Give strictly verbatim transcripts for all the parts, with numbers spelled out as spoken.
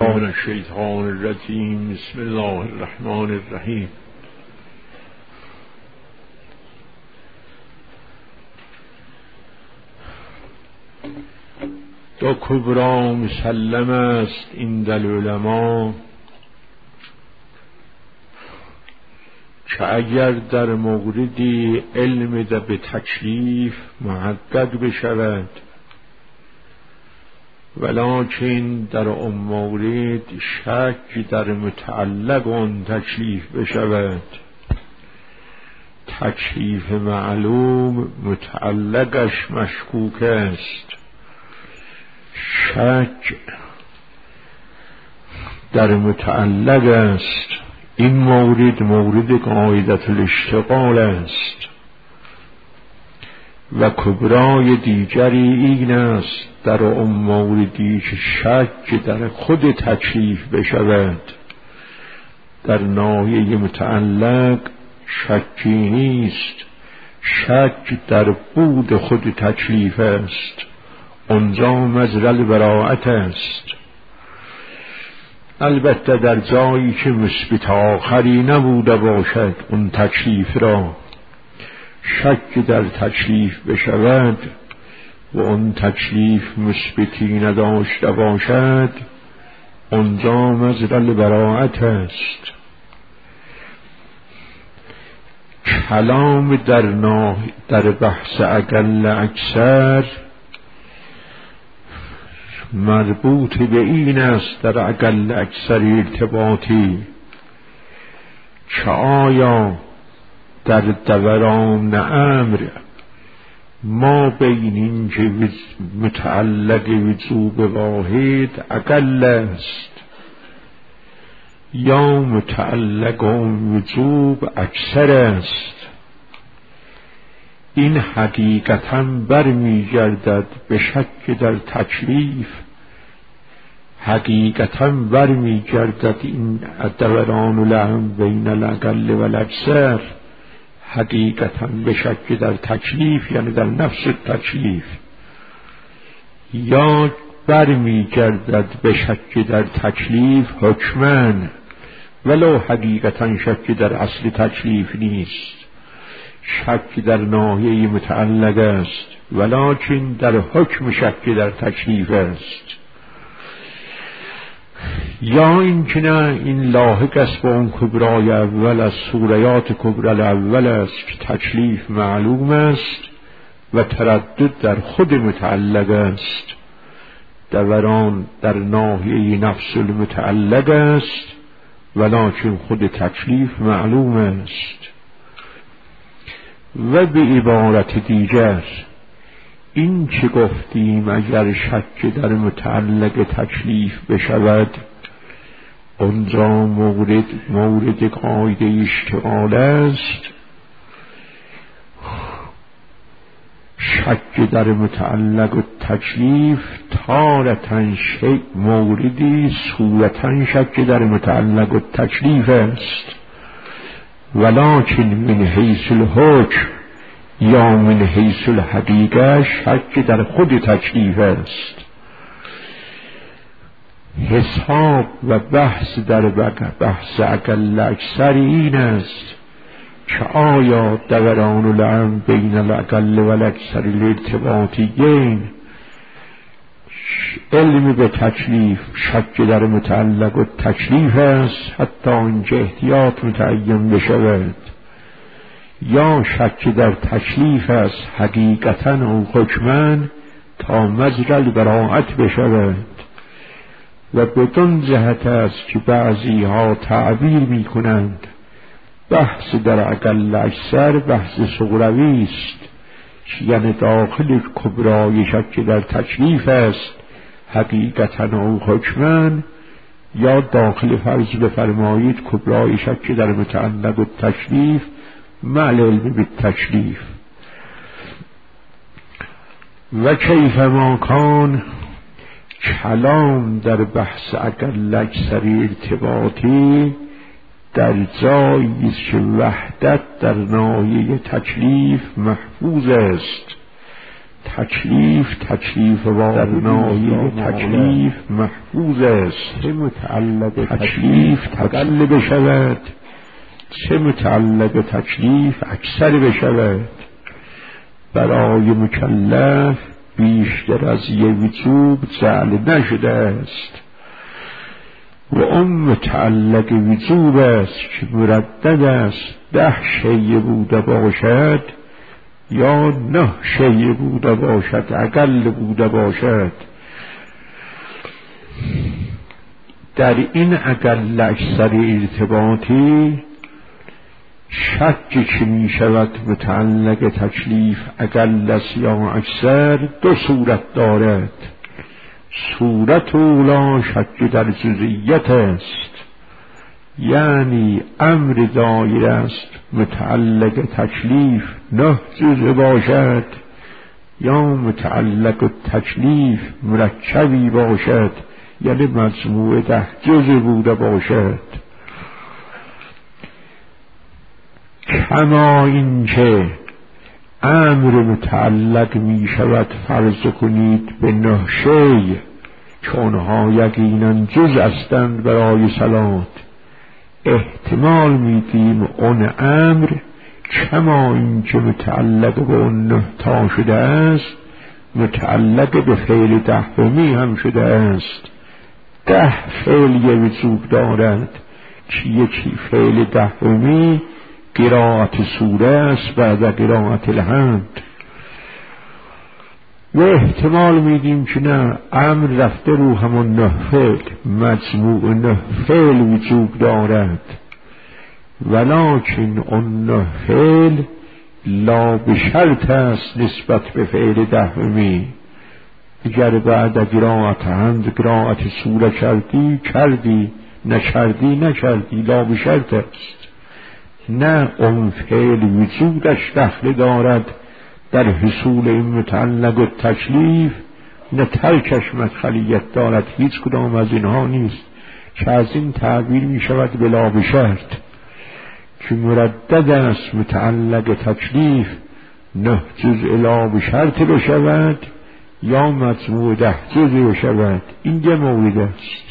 من الشیطان الرجیم. بسم الله الرحمن الرحیم. دو کبرا مسلم است این دل علما، که اگر در موردی علم ده به تکلیف محقق بشود، ولکن در آن مورد شک در متعلق آن تکلیف بشود. تکلیف معلوم متعلقش مشکوک است، شک در متعلق است. این مورد مورد قاعدت الاشتغال است. و کبرای دیگری این است در آن موردی که شک در خود تکلیف بشود. در ناحیه متعلق شکی نیست، شک در بود خود تکلیف است. آنجا مجری البراءت است. البته در جایی که مثبت آخری نبوده باشد اون تکلیف را، شک در تکلیف بشود و اون تکلیف مثبتی نداشته باشد، آنجا مجری البراءت است. کلام در ناه در بحث اقل اکثر مربوط به این است، در اقل اکثر ارتباطی، که آیا در دوران امر ما بین این که متعلق وجوب واحد اقل است یا متعلق وجوب اکثر است. این حقیقتاً برمیگردد به شک در تکلیف، حقیقتاً برمیگردد این دوران الامر بین الاقل و الاکثر حقیقتاً به شک در تکلیف، یعنی در نفس تکلیف، یا برمیگردد به شک در تکلیف حکماً، ولو حقیقتاً شک در اصل تکلیف نیست. شک در ناحیه متعلق است، ولکن در حکم شک در تکلیف است. یا این که نه، این لاحق است با اون کبرای اول از سوریات کبرای اول است که تکلیف معلوم است و تردد در خود متعلق است. دوران در ناحیه نفس المتعلق است، ولکن خود تکلیف معلوم است. و به عبارت دیگر این که گفتیم اگر شک در متعلق تکلیف بشود، آنجا مورد مورد قاعده اشتغال است. شک در متعلق و تکلیف تارتاً شیء موردی صورتاً شک در متعلق و تکلیف است، ولکن من حیث الحکم یا من حیث الحقیقه شک در خود تکلیف است. حساب و بحث در بحث اقل اکثر این است که آیا دوران الامر بین الاقل و الاکثر الارتباطیین علم به تکلیف شک در متعلق و تکلیف است، حتی اینکه احتیاط متعین بشود، یا شک در تکلیف است حقیقتاً و حکماً تا مجری البراءت بشود. و بدون جهت است که بعضی ها تعبیر می کنند بحث در اقل اکثر بحث صغروی است، یعنی داخل کبرای شک در تکلیف است حقیقتاً و حکماً، یا داخل فرض بفرمایید کبرای شک در متعلق و تکلیف مع العلم بالتکلیف. و کیف ما کان، کلام در بحث اقل اکثر ارتباطی در جایی است که وحدت در ناحیه تکلیف محفوظ است، تکلیف تکلیف وارنایی تکلیف محفوظ است. چه متعلق تکلیف تقل بشود، چه متعلق تکلیف اکثر بشود. برای مکلف بیشتر از یک وجوب جعل نشده است و اون متعلق وجوب است که مردد است ده شیء بوده باشد یا نه شیء بوده باشد، اقل بوده باشد. در این اقل اکثر ارتباطی شک که می شود متعلق تکلیف اقل است یا اکثر دو صورت دارد. صورت اولا شک در جزئیت است، یعنی امر دایر است متعلق تکلیف نه جزء باشد یا متعلق تکلیف مرکبی باشد، یعنی مجموع ده جزء بوده باشد. کما اینکه امر متعلق می شود فرض کنید به نه شیء، چونها یقینا جز هستند برای صلات، احتمال میدیم اون امر کما اینکه متعلق به اون نه تا شده است متعلق به فعل دهمی هم شده است. ده فعل وجوب دارد که یکی فعل دهمی قرائت سوره است بعد قرائت الحمد، و احتمال میدیم که نه امر رفته رو همون نه فعل، مجموع نه فعل وجوب دارد، ولکن اون نه فعل لا بشرط است نسبت به فعل دهمی. اگر بعد قرائت حمد قرائت سوره کردی کردی، نکردی نکردی، لا بشرط است. نه اون فعل وجودش دخل دارد در حصول این متعلق و تکلیف، نه ترکش مدخلیت دارد. هیچ کدام از اینها نیست که از این تعبیر می شود بلا بشرط، که مردد است متعلق تکلیف نه جزء لا بشرط بشود یا مجموع ده جزء بشود. این یه مورد است.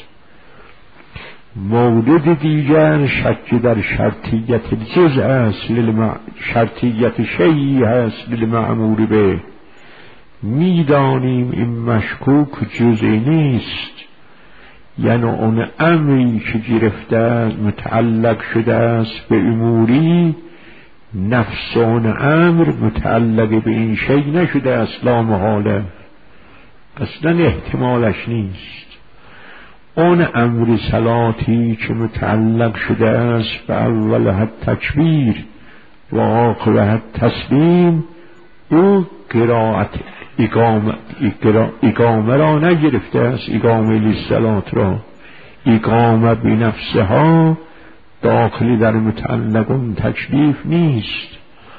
مورد دیگر شک در شرطیت جزء است، للمع... شرطیت شیئی هست للمأمور به. میدانیم این مشکوک جزئی نیست، یعنی اون امری که گرفته متعلق شده است به اموری، نفس اون امر متعلق به این شیء نشده است، لا محاله، اصلا احتمالش نیست. اون امر صلاتی که متعلق شده است به اولها تکبیر و آخرها تسلیم، او قرائت اقامه, اقامه را نگرفته است، اقامه للصلات را. اقامه بنفسها داخلی در متعلق اون تکلیف نیست،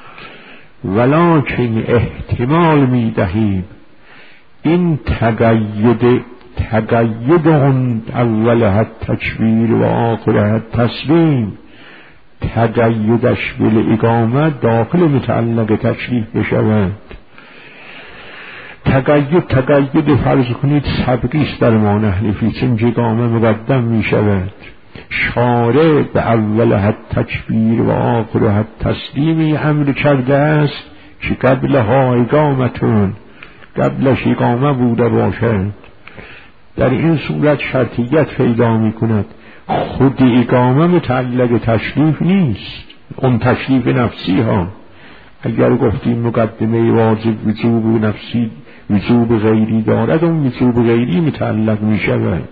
ولکن احتمال می دهیم این تقید تقید اون اولها تکبیر و آخرها تسلیم، تقیدش بل اقامه داخل متعلق تکلیف بشود. تقید تقید فرض کنید سبقیست در معنی حنفی، چون اقامه مقدم می شود. شارع به اولها تکبیر و آخرها تسلیمی امر کرده است که قبلها اقامتون، قبلش اقامه بوده باشد. در این صورت شرطیت پیدا می کند. خود اقامه متعلق تشریف نیست، اون تشریف نفسی ها. اگر گفتیم مقدمه واجب وجوب نفسی وجوب غیری دارد، اون وجوب غیری متعلق می شود.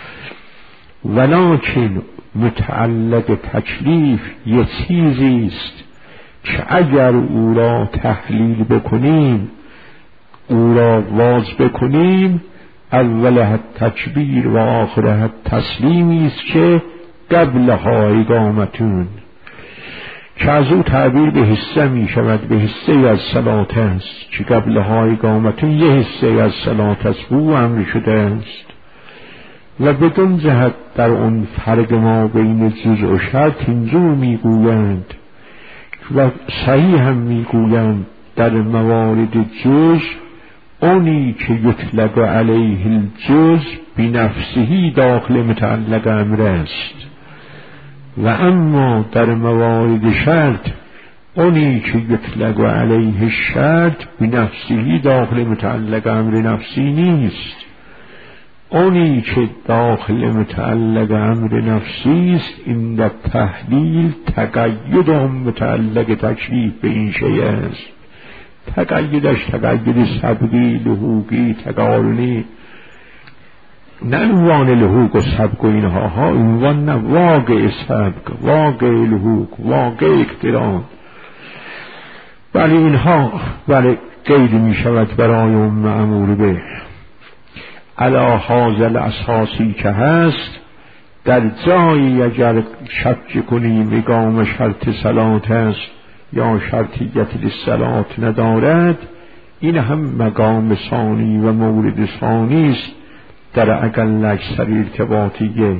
ولکن متعلق تکلیف یه چیزی است که اگر او را تحلیل بکنیم، او را واز بکنیم، اولها تکبیر و آخرها تسلیمی است که قبلها اقامتون، که از او تعبیر به حصه می شود، به حصه از صلات است، که قبلها اقامتون یه حصه از صلات است، او امر شده است. و بدون جهت در اون فرق ما بین جزء و شرط اینجور می گویند و صحیح هم می گویند در موارد جزء اونی که یطلق علیه الجزء بنفسه داخل متعلق امر است و اما در موارد شرط اونی که یطلق علیه شرط بنفسه داخل متعلق امر نفسی نیست. اونی که داخل متعلق امر نفسی است این در تحلیل تقید هم متعلق تکلیف به این شیء است. تقییدش تقیید سبقی، لحوقی، تقارنی، نه عنوان لحوق و سبق و اینها ها، عنوان نه، واقع سبق، واقع لحوق، واقع اقتران، ولی اینها ولی قید می شود برای اون مأمور به علی هذا الاساسی که هست. در جایی اگر شک کنیم اقامه شرط صلات است یا شرطیت للصلات ندارد، این هم مقام ثانی و مورد ثانی است در اقل اکثر ارتباطیه.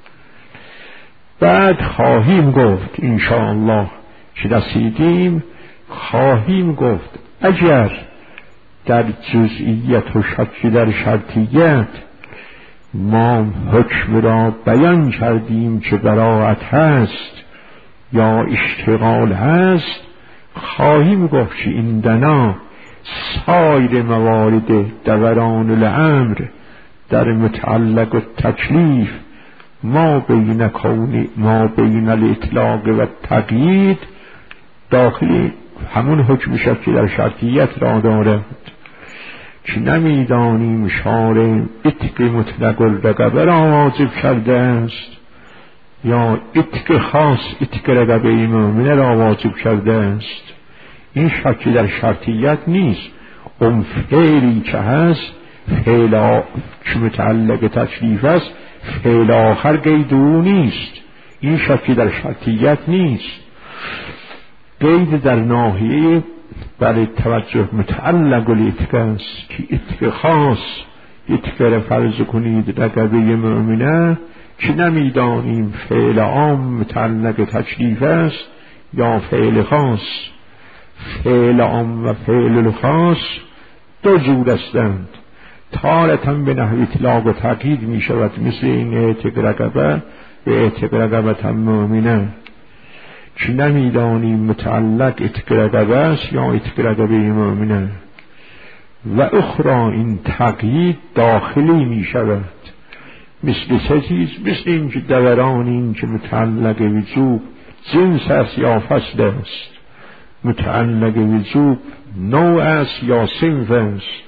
بعد خواهیم گفت انشاءالله که رسیدیم، خواهیم گفت اگر در جزئیت و شک در شرطیت ما حکم را بیان کردیم که براءت هست یا اشتغال هست، خواهیم گفت که این دنا سایر موارد دوران الامر در متعلق و تکلیف ما بین کون ما بین الاطلاق و تقیید داخل همون حکم شک در شرطیت را دارد که نمیدانیم شارع اتق مطلق الرقبه را واجب کرده است یا اتق خاص اتق رقبه مؤمنه را واجب کرده است. این شک در شرطیت نیست. اون فعلی که هست فعل که متعلق تکلیف است، فعل آخر قید او نیست. این شک در شرطیت نیست. قید در ناحیه برای توجه متعلق الاتق است که اتق خاص اتق را فرض کنید رقبه مؤمنه که نمیدانیم فعل عام متعلق تکلیف است یا فعل خاص. فعل عام و فعل خاص دو جور هستند. تارة به نحو اطلاق و تقیید می شود، مثل این اتق رقبه و اتق رقبه مؤمنه که نمیدانیم متعلق اتق رقبه است یا اتق رقبه مؤمنه. و اخرى این تقیید داخلی می شود، مثل چه چیز؟ مثل این که دوران این که متعلق وجوب جنس است یا فصل است، متعلق وجوب نوع است یا صنف است.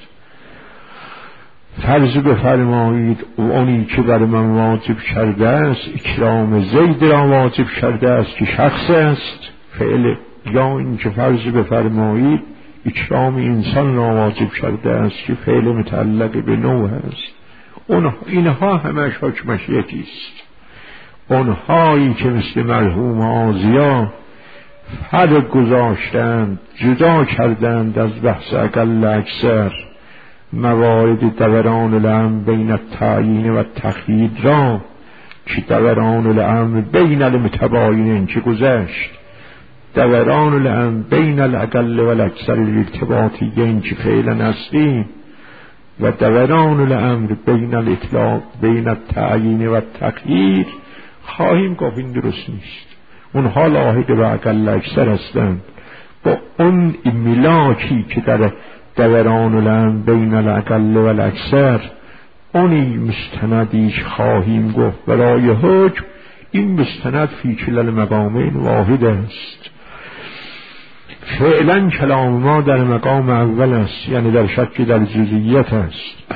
فرض بفرمایید اونی که بر من واجب کرده است اکرام زید را واجب کرده است که شخص است فعل، یا این که فرض بفرمایید اکرام انسان را واجب کرده است که فعل متعلق به نوع است. اونها اینها همش حکمش یکیست. اونهایی که مثل مرحوم آزیا فرق گذاشتند، جدا کردند از بحث اقل اکثر موارد دوران الامر بین التعیین و تخیید را که دوران الامر بین المتباینین که گذشت، دوران الامر بین الاقل و الاکثر الارتباطیین که فعلا هستیم و دوران الامر بین الاطلاق بین التعیین و تخیید، خواهیم گفت این درست نیست. اونها لاحق و اقل اکثر هستند. با اون ملاکی که در دوران الامر بین الاقل و الاکثر اونی مستندیش خواهیم گفت برای حکم، این مستند فی کلا المقامین واحد است. فعلا کلام ما در مقام اول است، یعنی در شک در جزئیت است.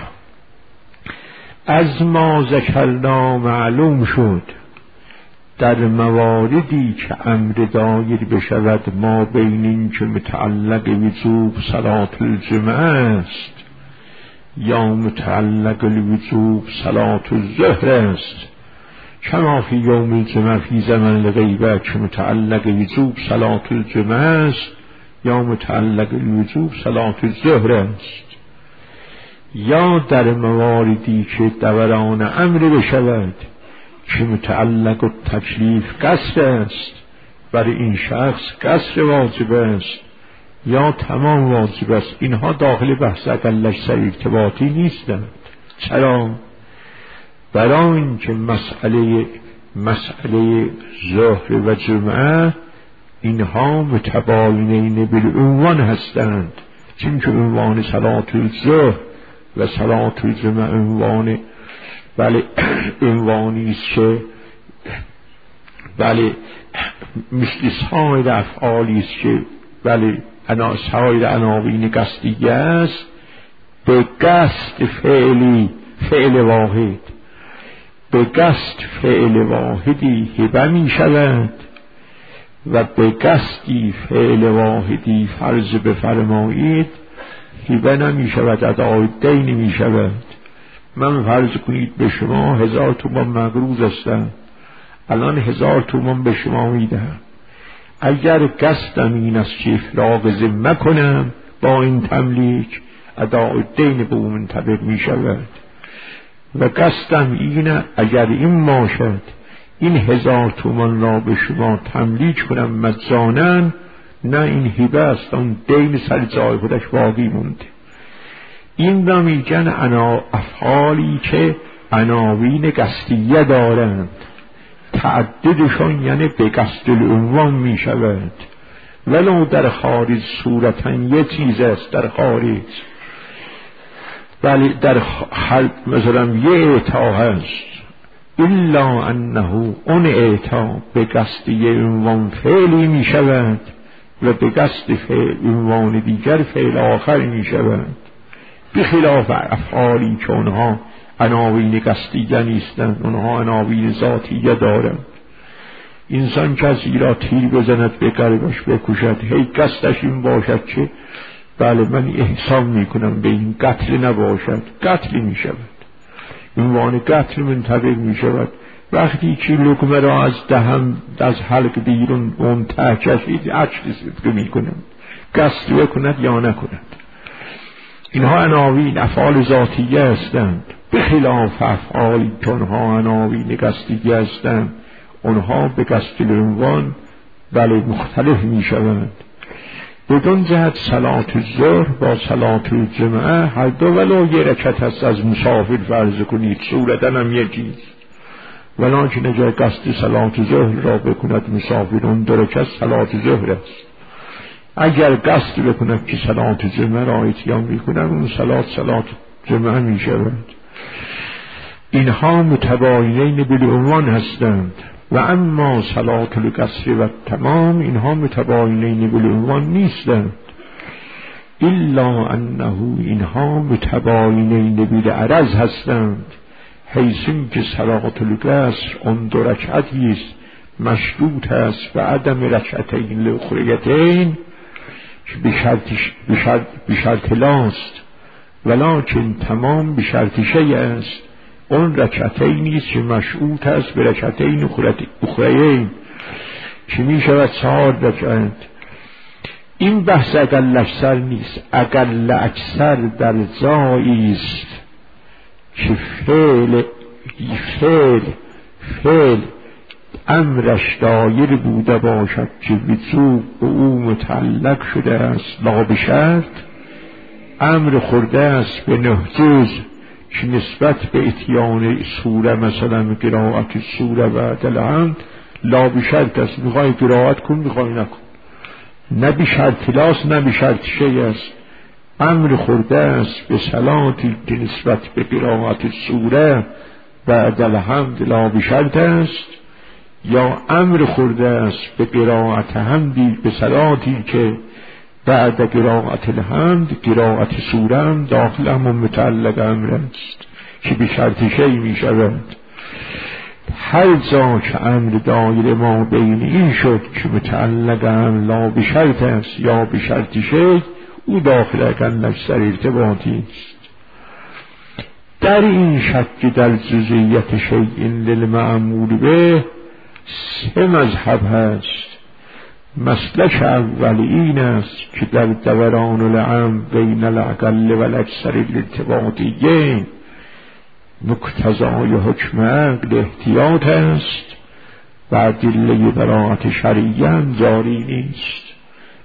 از ما ذکرنا معلوم شد در مواردی که امر دایر بشود ما بین این که متعلق وجوب صلات الجمعه است یا متعلق الوجوب صلات الظهر است، کما فی یوم الجمعه فی زمن الغیبه که متعلق وجوب صلات الجمعه است یا متعلق الوجوب صلات الظهر است، یا در مواردی که دوران امر بشود که متعلق و تکلیف قصر است، برای این شخص قصر واجب است، یا تمام واجب است. اینها داخل بحث اقلش سر ارتباطی نیستند. چرا؟ برای اینکه مسئله مسئله ظهر و جمعه اینها متباینین بالعنوان هستند، چون که عنوان صلات الظهر و صلات الجمعه عنوان بله عنوانی است که بله مثل سایر افعالی است که بله انا سایر عناوین قصدیه است، به قصد فعلی فعل واحد به قصد فعل واحدی هبه می شود و به قصدی فعل واحدی فرض بفرمایید هبه نمی شود، ادای دین می شود. من فرض کنید به شما هزار تومان مقروض هستم، الان هزار تومان به شما میدهم. اگر قصدم این است که افراغ ذمه کنم با این تملیک، ادای دین به اون منطبق می شود. و قصدم اینه اگر این باشد این هزار تومان را به شما تملیک کنم مجانا، نه این هبه است، اون دین سر جای خودش باقی مونده. این را میگن انا افعالی که عناوین قصدیه دارند، تعددشان یعنی به قصد العنوان می شود، ولو در خارج صورتا یه چیز است در خارج، ولی در حلق مثلا یه اعطا هست، الا انه اون اعطا به قصد یه عنوان فعلی می شود و به قصد فعل عنوان دیگر فعل آخر می شود، بخلاف افعالی که اونها عناوین قصدیه نیستند، اونها عناوین ذاتیه دارند. انسان کسی را تیر بزند به قلبش بکشد، هی قصدش این باشد که بله من احسان میکنم به این قتل نباشد، قتل می شود، عنوان قتل منطبق می شود. وقتی که لقمه را از دهن از حلق بیرون اون ته کشید عجل صدقه می کنم، قصد بکند یا نکند. اینها عناوین افعال ذاتیه هستند، بخلاف افعالی که اونها عناوین قصدیه هستند، اونها به قصد العنوان بله مختلف می شوند. بدون جهت صلات الظهر با صلات الجمعه هر دو ولو یه رکعت هست از مسافر فرض کنید، صورتن هم یکی، ولکن اگر قصد صلات ظهر را بکند مسافر اون دو رکعت صلات ظهر است. اگر قصد بکند که صلات جمعه را اتیان میکنند اون صلات صلات جمعه می شود. اینها متباینین بالعنوان هستند. و اما صلات القصر و تمام اینها متباینین بالعنوان نیستند، الا انه اینها متباینین بالعرض هستند، حیث که صلات القصر اون دو رکعتی است مشروط است و عدم رکعتین الاخریتین به شرط لاست، ولکن تمام به شرط شیء است. اون رکعتین نیست که مشروط است به رکعتین اخریین که می شود چهار رکعت. این بحث اقل اکثر نیست، اقل اکثر در جایی است که فعل فعل فعل امرش دایر بوده باشد که وجوب به او متعلق شده است، لا به شرط امر خورده است به نهجز که نسبت به اتیان سوره مثلا قرائت سوره بعد الحمد لا به شرط است، میخوای قرائت کن میخوای نکن، نه به شرط لاست نه به شرط شیء است. امر خورده است به صلاتی که نسبت به قرائت سوره بعد الحمد لا به شرط است، یا امر خورده است به قرائت حمدی به صلاتی که بعد قرائت الحمد قرائت سوره هم داخل هم متعلق امر است که به شرط شیء می شود. هر جا که امر دایر ما بین این شد که متعلق هم لا به شرط است یا به شرط شیء، او داخل اقلش سر ارتباطی است. در این شک در جزئیت شیء للمعمول به سه مذهب هست. مسلک اول این است که در دوران العام بین الاقل و الاکثر الارتباطیین مقتضای حکم عقل احتیاط است و ادله براءت شرعیه جاری نیست.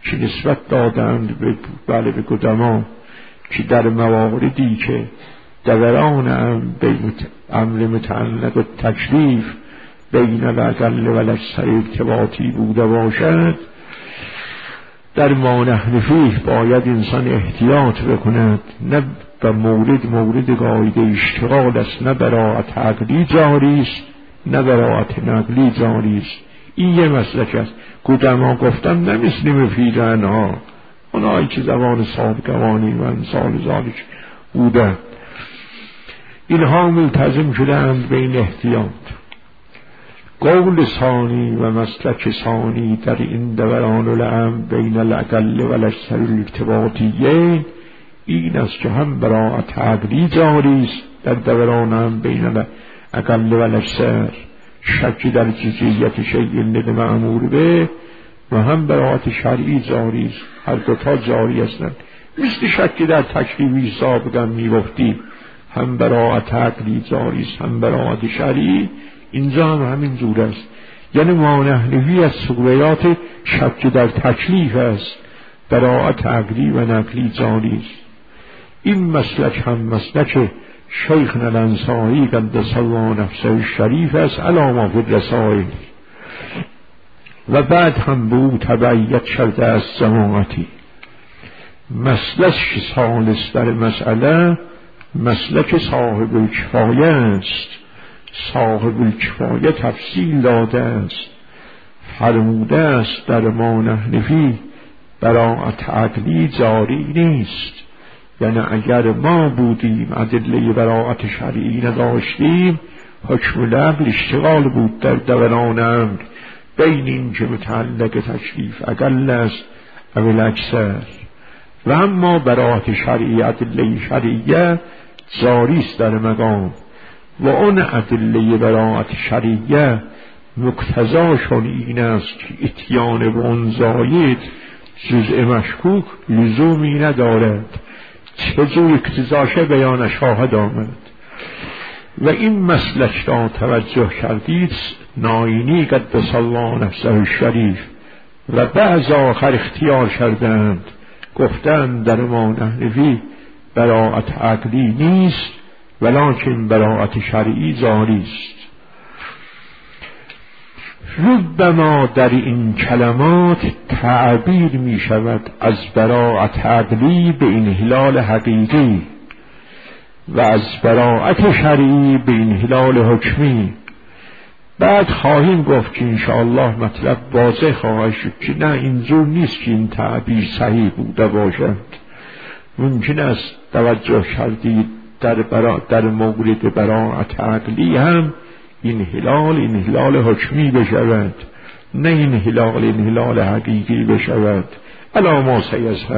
که نسبت دادند به بله به قدما که در مواردی که دوران امر متعلق و تکلیف بین الاقل و الاکثر ارتباطی بوده باشد، در ما نحن فیه باید انسان احتیاط بکند. نه به مورد مورد قاعده اشتغال است، نه براعت عقلی جاری است نه براعت نقلی جاری است. این یه مسلک است. قدما گفتم نمیسلیم فی عنها، اونایی که زبان صادقوانی و امثال ذالک بوده، اینها ملتزم شدند به این احتیاط. قول ثانی و مسلک ثانی در این دوران الامر بین الاقل و الاکثر الارتباطیین این است که هم براعت عقلی جاری است در دوران هم بین الاقل و الاکثر، شک در جزئیت شیء للمأمور به، و هم براعت شرعی جاری است. هر دوتا جاری هستند. مثل شک در تکلیفی سابقا میگفتیم، هم براعت عقلی جاری است هم براعت شرعی، اینجا هم همین جور است. یعنی ما نحنفی از سقویات شک در تکلیف است، براعت عقلی و نقلی جاری است. این مسلک هم مسلک شیخ الانصاری قدس الله نفسه الشریف است علامه فی الرسائل، و بعد هم به او تبعیت شده از جماعتی. مسلک ثالث در مسئله مسلک صاحب الکفایه است. صاحب الکفایه تفصیل داده است، فرموده است در ما نحنفی براعت عقلی جاری نیست. یعنی اگر ما بودیم ادله براعت شرعی نداشتیم، حکم نقل اشتغال بود در دوران امر بین این که متعلق تکلیف اقل است او الاکثر، و اما براعت شرعی ادله شرعیه جاری است در مقام، و اون ادله براعت شرعیه مقتضاشون این است که اتیان به اون زاید جزء مشکوک لزومی ندارد، چجور اقتضاشه بیان شاهد آمد. و این مسلک را توجه کردید ناینی قدس الله نفسه الشریف و بعض آخر اختیار کردند، گفتند در ما نحنفی براعت عقلی نیست ولکن براعت شرعی جاری است. ربما در این کلمات تعبیر می شود از براعت عقلی به انحلال حقیقی و از براعت شرعی به انحلال حکمی. بعد خواهیم گفت که انشاءالله مطلب واضح خواهد شد که نه اینجور نیست که این تعبیر صحیح بوده باشد. ممکن است توجه کردید در, برا در مورد براعت عقلی هم انحلال انحلال حکمی بشود، نه انحلال انحلال حقیقی بشود. الا ما سیظهر.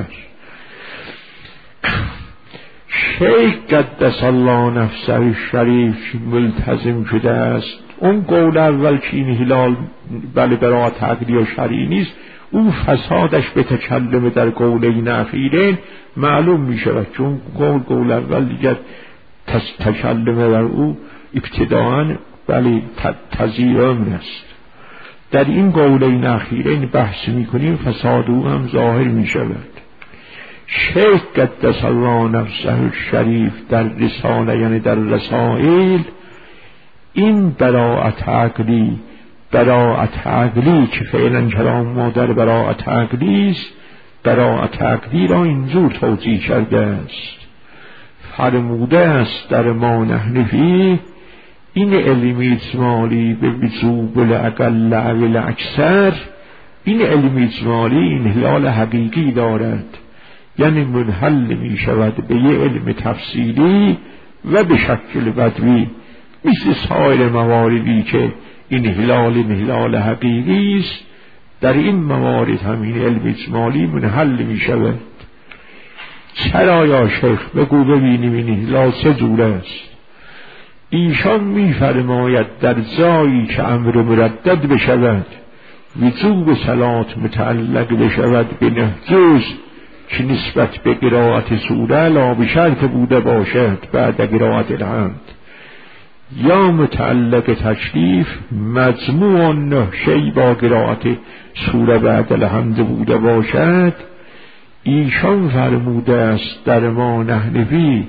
شیخ قدس الله نفسه الشریف ملتزم شده است. اون قول اول که انحلال بله براعت عقلی و شرعی نیست، او فسادش به تکلم در قولین اخیرین معلوم می شود، چون قول قول اول دیگر تکلم در او ابتداعاً ولی تزیرم است. در این قولین اخیرین بحث می کنیم فساد او هم ظاهر می شود. شیخ قدس الله نفسه الشریف در رساله یعنی در رسائل این براعت عقلی براعت عقلی که فعلا کلام ما در براعت عقلی است، براعت عقلی را اینجور توضیح کرده است. فرموده است در ما نحنفی این علم اجمالی به وجوب الاقل او الاکثر، این علم اجمالی انحلال حقیقی دارد، یعنی منحل می شود به یه علم تفصیلی و به شکل بدوی، مثل سایر مواردی که انحلال انحلال حقیقی است. در این موارد همین علم اجمالی منحل می شود. چرا یا شیخ؟ بگو ببینیم این انحلال چه جور است. ایشان می فرماید در جایی که امر مردد بشود، وجوب صلات متعلق بشود به نهجز که نسبت به قرائت سوره لا به شرط بوده باشد بعد قرائت الحمد. یا متعلق تشریف مجموع نحشه‌ای با قرائت سوره بعد الحمد بوده باشد، ایشان فرموده است در ما نحنفی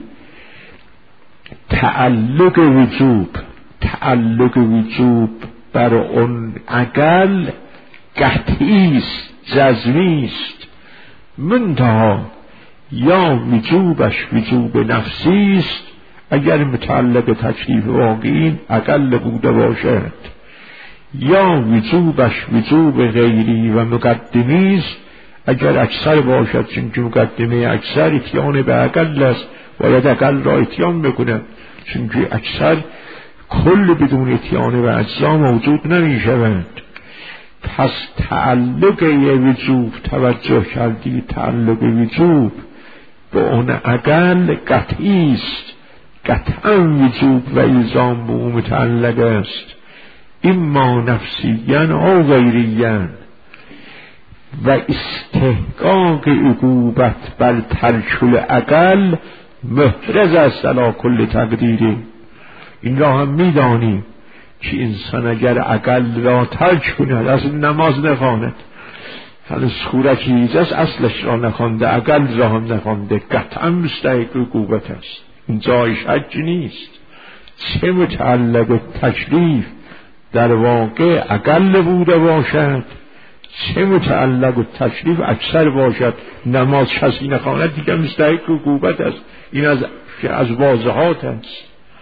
تعلق وجوب تعلق وجوب بر اون اقل قطعی است، جزمی است، منتها یا وجوبش وجوب نفسی است اگر متعلق تکلیف واقعی اقل بوده باشد، یا وجوبش وجوب غیری و مقدمی است اگر اکثر باشد، چون که مقدمه اکثر اتیان به اقل است، باید اقل را اتیان بکنه، چون که اکثر کل بدون اتیان به اجزا موجود نمی شود. پس تعلق وجوب توجه کردی، تعلق وجوب به اون اقل قطعی است، قطعا وجوب و الزام به اون متعلق است، اما نفسیاً او غیریاً، و استحقاق عقوبت بر ترک الاقل محرز است علی کل تقدیری. این را هم میدانی که انسان اگر اقل را ترک کند، اصل نماز نخواند، هنوز سورکی ایزاست اصلش را نخوانده، اقل را هم نخوانده، قطعا مستحق عقوبت است، این جای شک نیست. چه متعلق تکلیف در واقع اقل بوده باشد، چه متعلق تکلیف اکثر باشد، نماز کسی نخواند دیگه مستحق عقوبت است، این از از واضحات است.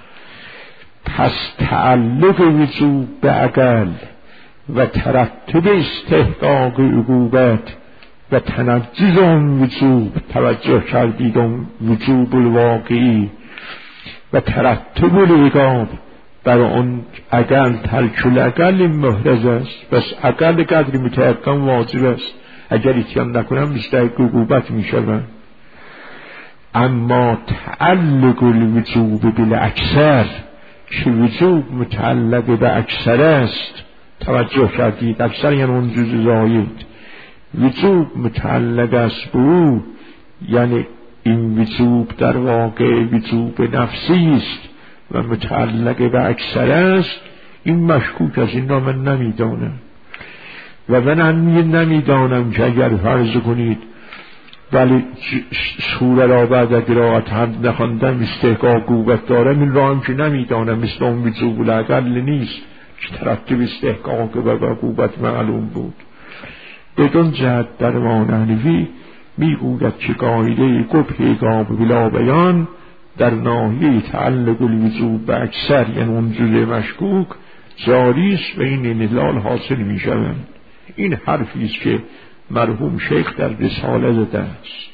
پس تعلق وجوب به اقل و ترتب استحقاق عقوبت و تنجز اون وجوب، توجه کردید اون وجوب الواقعی و ترتب العقاب بر اون اقل ترک الاقل محرز است. پس اقل قدر متحقم واجب است، اگر اتیان نکنم مستحق عقوبت می شوند. اما تعلق الوجوب بالاکثر که وجوب متعلق به اکثر است، توجه کردید اکثر یعنی اون جزء زاید، وجوب متعلق است به او، یعنی این وجوب در واقع وجوب نفسی است و متعلق به اکثر است. این مشکوک است، این را من نمیدانم و من هم نمیدانم که اگر فرض کنید ولی سوره را بعد قرائت حمد نخواندن استحقاق عقوبت دارم، این را هم که نمیدانم، مثل اون وجوب الاقل نیست که ترتب استحقاق و عقوبت معلوم بود. بدون جهت در ما نحنفی میگوید که قاعده قبح عقاب بلا بیان در ناحیه تعلق الوجوب به اکثر، یعنی اون جزء مشکوک جاری است و این انحلال حاصل می شود. این حرفی است که مرحوم شیخ در رساله زده است.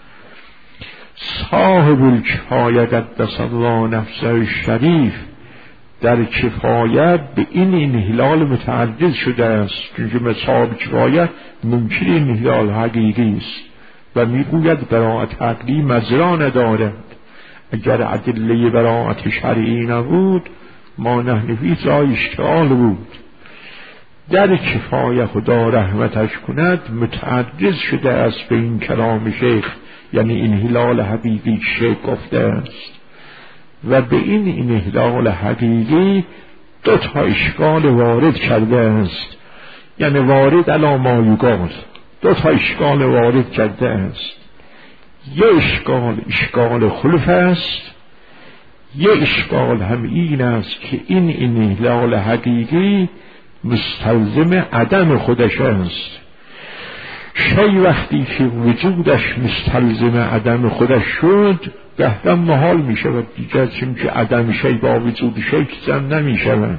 صاحب الکفایه قدس الله نفسه الشریف در کفایت به این انحلال متعرض شده است، چون صاحب کفایت منکر انحلال حقیقی است و میگوید براءت عقلی مجرا ندارد. اگر ادله براءت شرعی نبود ما نحنفی جای اشکال بود. در کفایه خدا رحمتش کند متعرض شده است به این کلام شیخ، یعنی انحلال حقیقی شیخ گفته است، و به این انحلال حقیقی دو تا اشکال وارد کرده است، یعنی وارد علی ما یقال، دو تا اشکال وارد کرده است. یه اشکال اشکال خلف است، یه اشکال هم این است که این انحلال حقیقی مستلزم عدم خودش است. شی وقتی که وجودش مستلزم عدم خودش شد بهرم محال می شود دیگر، چون که عدم شی با وجود شی جمع نمی شود.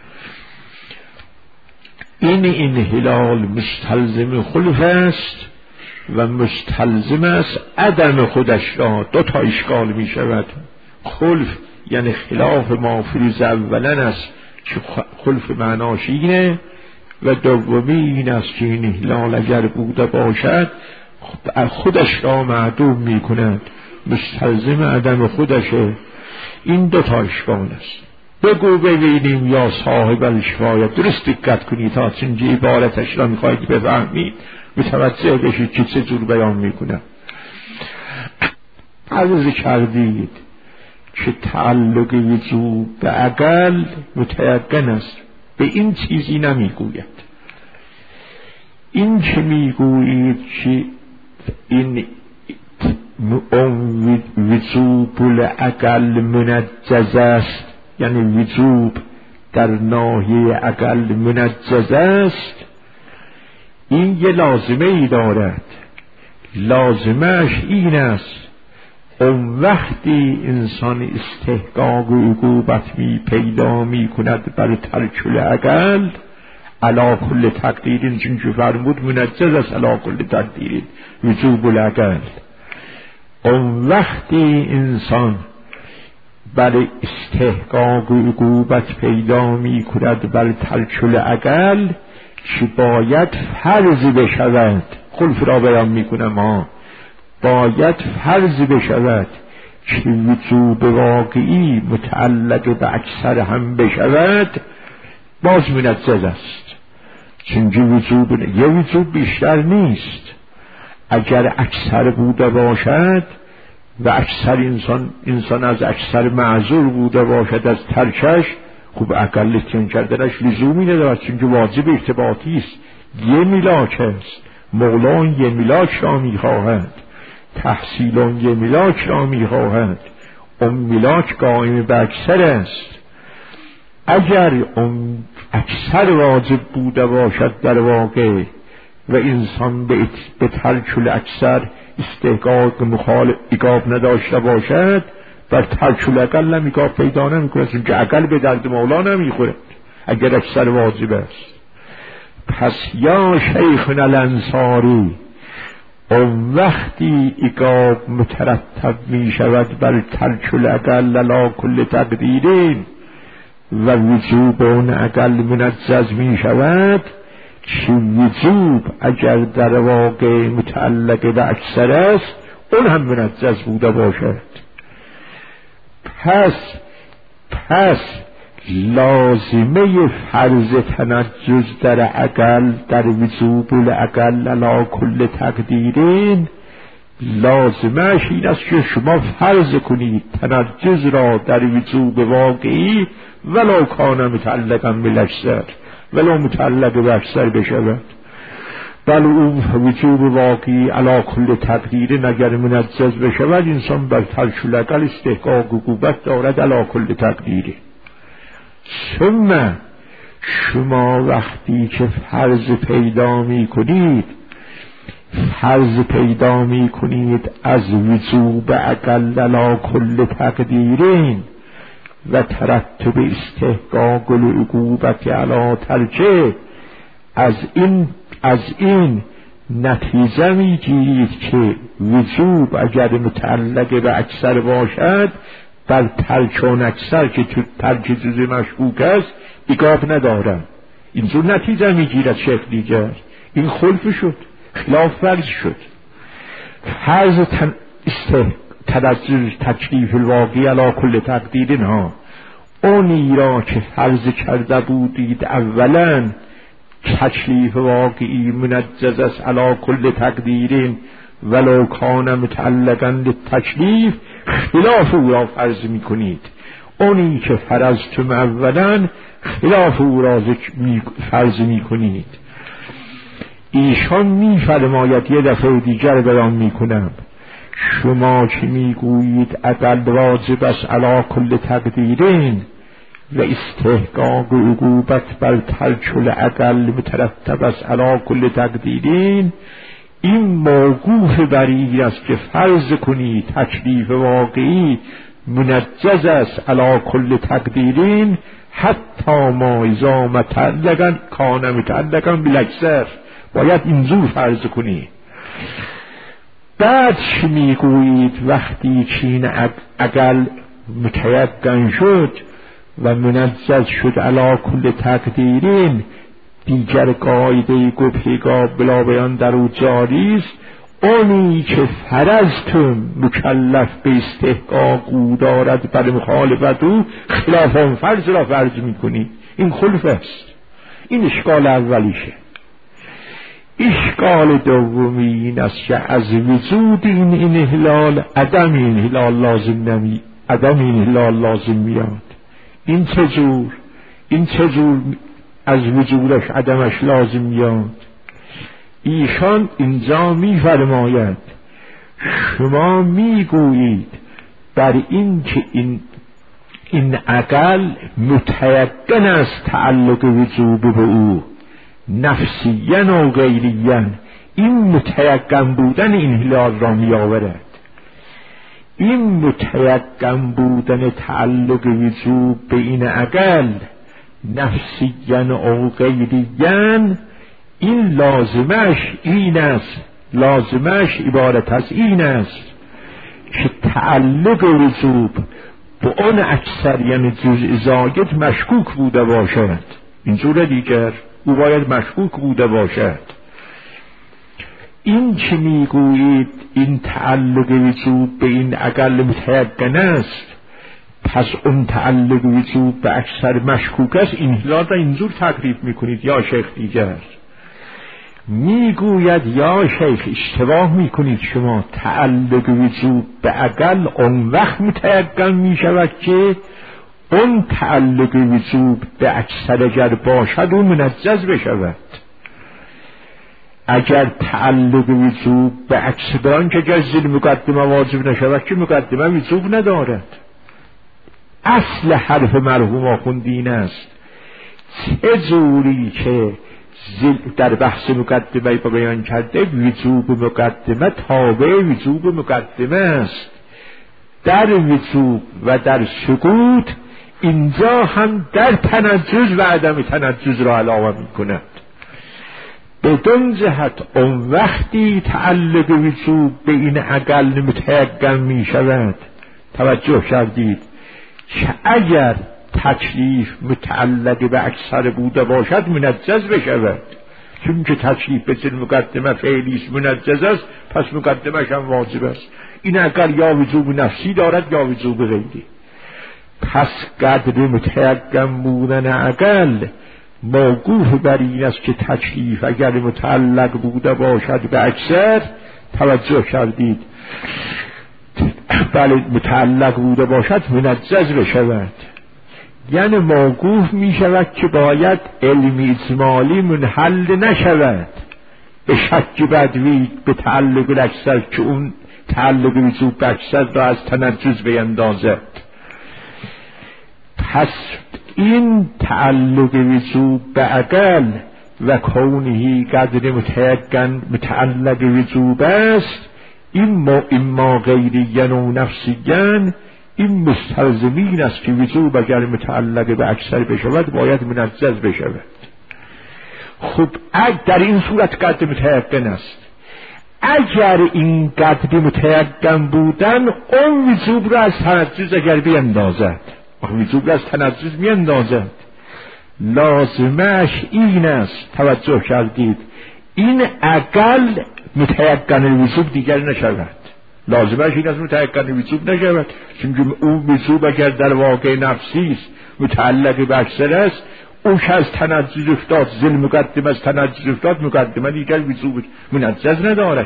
این انحلال مستلزم خلف است و مستلزم است عدم خودش را. دو تا اشکال می شود. خلف یعنی خلاف ما فروز اولا است که خلف معناش اینه، و دومی این است که این انحلال اگر بوده باشد خودش را معدوم می کند، مستلزم عدم خودشه. این دو تا اشکال است. بگو ببینیم یا صاحب الکفایه، درست دقت کنید تا چنجی عبارتش را میخواید بفهمید متوجه بشید که چه جور بیان میکنه. عرض کردید که تعلق وجوب به عقل متیقن است، به این چیزی نمیگوید. این که میگویید که این وجوب العقل منجز است، یعنی وجوب در ناحیه عقل منجز است، این یه لازمه ای دارد. لازمش این است اون وقتی انسان استحقاق و عقوبت می پیدا می کند بر ترک العقل علی کل تقدیر، چون که فرمود منجز است علی کل تقدیر وجوب العقل. اون وقتی انسان بر استحقاق و عقوبت پیدا می کند بر ترک العقل که باید فرض بشود، خلف را بیان می کنم ها، باید فرض بشود که وجوب واقعی متعلق به اکثر هم بشود، باز منجز است. چون وجوب یه وجوب بیشتر نیست. اگر اکثر بوده باشد و اکثر انسان انسان از اکثر معذور بوده باشد از ترکش، خب اقل اتیان کردنش لزومی ندارد، چون واجب ارتباطی است. یه ملاک است، مولان یه ملاک را میخواهد، تحصیلان یه ملاک را میخواهد، اون ملاک قائم به اکثر است. اگر اون اکثر واجب بوده باشد در واقع و انسان به, به ترک الاکثر استحقاق مخالف ایقاب نداشته باشد، بر ترک الاقل هم ایقاب پیدا نمی‌کند، چون که اقل به درد مولا نمیخورد اگر اکثر واجب است. پس یا شیخنا الانصاری، اون وقتی ایقاب مترتب می شود بر ترک الاقل علی کل تقدیرین و وجوب اون اقل منجز می شود، که وجوب اگر در واقع متعلق به اکثر است اون هم منجز بوده باشد. پس پس لازمه فرض تنجز در عقل در وجوب العقل علی کل تقدیرین، لازمش این است که شما فرض کنید تنجز را در وجوب واقعی ولو کان متعلقا بالاکثر، ولو متعلق به اکثر بشود. بل اون وجوب واقعی علی کل تقدیر اگر منجز بشود، انسان بر ترک الاقل استحقاق عقوبت دارد علی کل تقدیر. ثم شما وقتی که فرض پیدا می کنید فرض پیدا می کنید از وجوب اقل علی کل تقدیرین و ترتب استحقاق العقوبت علی ترکه، از این از این نتیجه میگیرید که وجوب اگر متعلق به اکثر باشد بر ترک اون اکثر که تو ترک جز مشکوک است ایقاب ندارد. اینجور نتیجه میگیرد شیخ دیگر. این خلف شد، خلاف فرض شد. فرض تن تنجز تکلیف الواقعی علی کل تقدیرین ها، اونی را که فرض کرده بودید اولا تکلیف واقعی منجز است علی کل تقدیرین ولو کان متعلقا للتکلیف، خلاف او را فرض می کنید. اونی که فرضتم اولا خلاف او را فرض می کنید. ایشان می فرماید، یه دفعه دیگر بیان می کنم، شما که می گویید عقل واجب است علی کل تقدیرین و استحقاق عقوبت بر ترک العقل مترتب است علی کل تقدیرین، این موقوف بر این است که فرض کنید تکلیف واقعی منجز است علی کل تقدیرین حتی ما اذا متعلقا کان متعلقا بالاکثر، باید اینجور فرض کنید. بعد چی میگویید وقتی چین عقل متیقن شد و منجز شد علی کل تقدیرین، دیگر قاعده گفتگاه بلا بیان در او جاری است، اونی که فرضتم مکلف به استحقاق او دارد بر مخالفت او خلاف آن فرض را فرض میکنی. این خلف است. این اشکال اولیشه. اشکال دومی این است که از وجود این انحلال عدم انحلال لازم نمی عدم این هلال لازم میاد. این چه جور این چه جور از وجودش عدمش لازم میاد؟ ایشان اینجا میفرماید شما میگویید بر این که این این عقل متیقن است تعلق وجوب به او نفسیاً و غیریاً، این متیقن بودن این هلال را می آورد. این متیقن بودن تعلق وجوب به این عقل نفسیاً و غیریاً، این لازمش این است، لازمش عبارت از این است که تعلق وجوب به اون اکثر یعنی جزء زاید مشکوک بوده باشد. اینجور دیگر او باید مشکوک بوده باشد. این که میگویید این تعلق وجوب به این عقل متیقن است، پس اون تعلق وجوب به اکثر مشکوک است، این هلال را اینجور تقریب میکنید. یا شیخ دیگر میگوید یا شیخ اشتباه میکنید شما، تعلق وجوب به عقل اون وقت متیقن میشود که اون تعلق وجوب به اکثر اگر باشد و منجز بشود. اگر تعلق وجوب به اکثر بران که جزیل مقدمه واجب نشود که مقدمه وجوب ندارد. اصل حرف مرحوم آخوندی این است چه جوری که در بحث مقدمه با بیان کرده وجوب مقدمه تابع وجوب مقدمه است، در وجوب و در سقوط اینجا هم در تنجز و عدم تنجز را علاوه می کند. بدون جهت اون وقتی تعلق وجوب به این عقل متیقن می شود، توجه کردید که اگر تکلیف متعلق به اکثر بوده باشد منجز بشود، چون که تکلیف به چون مقدمه فعلی است منجز است، پس مقدمش هم واجب است. این عقل یا وجوب نفسی دارد یا وجوب غیری. پس قدر متیقن بودن عقل موقوف بر این است که تکلیف اگر متعلق بوده باشد به اکثر، توجه کردید بله متعلق بوده باشد منجز بشود، یعنی موقوف می شود که باید علمی اجمالی منحل نشود به شک بدوی به تعلق اکثر که اون تعلق وجوب به اکثر را از تنجز بیندازد. پس این تعلق وجوب به عقل و کونهی قدر متیقن متعلق وجوب است، این ما اما غیریین و نفسیین، این مستلزمین است که وجوب اگر متعلق به اکثر بشود باید منجز بشود. خب در این صورت قدر متیقن است. اگر این قدر متیقن بودن اون وجوب را از تنجز اگر بیندازد، وجوب را از تنجز میاندازد، لازمش این است، توجه کردید، این عقل متیقن وجوب دیگر نشود. لازمش این است متیقن وجوب نشود، چون اون وجوب اگر در واقع نفسی است متعلق به اکثر است، او که از تنجز افتاد زل مقدم از تنجز افتاد، مقدمه دیگر وجوب منجز ندارد.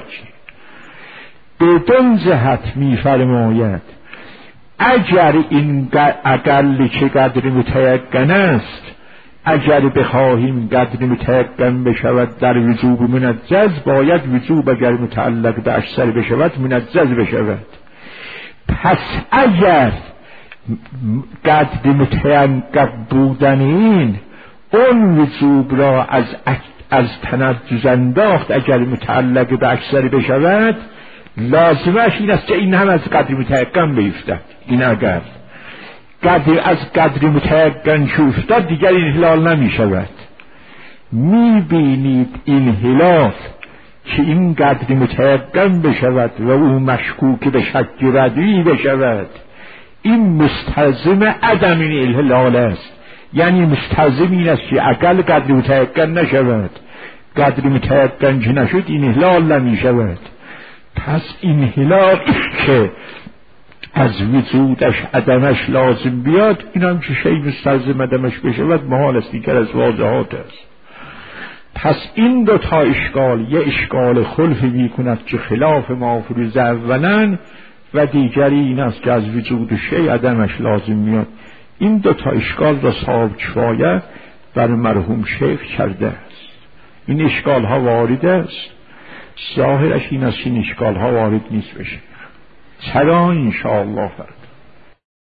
بدون جهت می فرماید اگر این عقل که قدر متیقن است، اگر بخواهیم قدر متیقن بشود در وجوب منجز، باید وجوب اگر متعلق به اکثر بشود منجز بشود. پس اگر قدر متیقن بودن این اون وجوب را از از تنجز انداخت اگر متعلق به اکثر بشود، لازمش این است که این هم از قدر متیقن بیفتد. این اگر قدر از قدر متیقن که افتاد دیگر این هلال نمی شود. می بینید این هلال که این قدر متیقن بشود و او مشکوک به شک ردوی بشود، این مستلزم عدم این هلال است. یعنی مستلزم این است که عقل قدر متیقن نشود، قدر متیقن که نشد این هلال نمی شود. پس این هلال که از وجودش عدمش لازم بیاد، این هم که شیء مستلزم عدمش بشود محال است، دیگر از واضحات است. پس این دو تا اشکال، یه اشکال خلفی می کند که خلاف ما فروز اولن، و دیگری این است که از وجود شیء عدمش لازم میاد. این دو تا اشکال را صاحب کفایه بر مرحوم شیخ کرده است. این اشکال ها وارد است، ظاهرش این است این اشکال ها وارد نیست بشه. چرا؟ انشاءالله فرد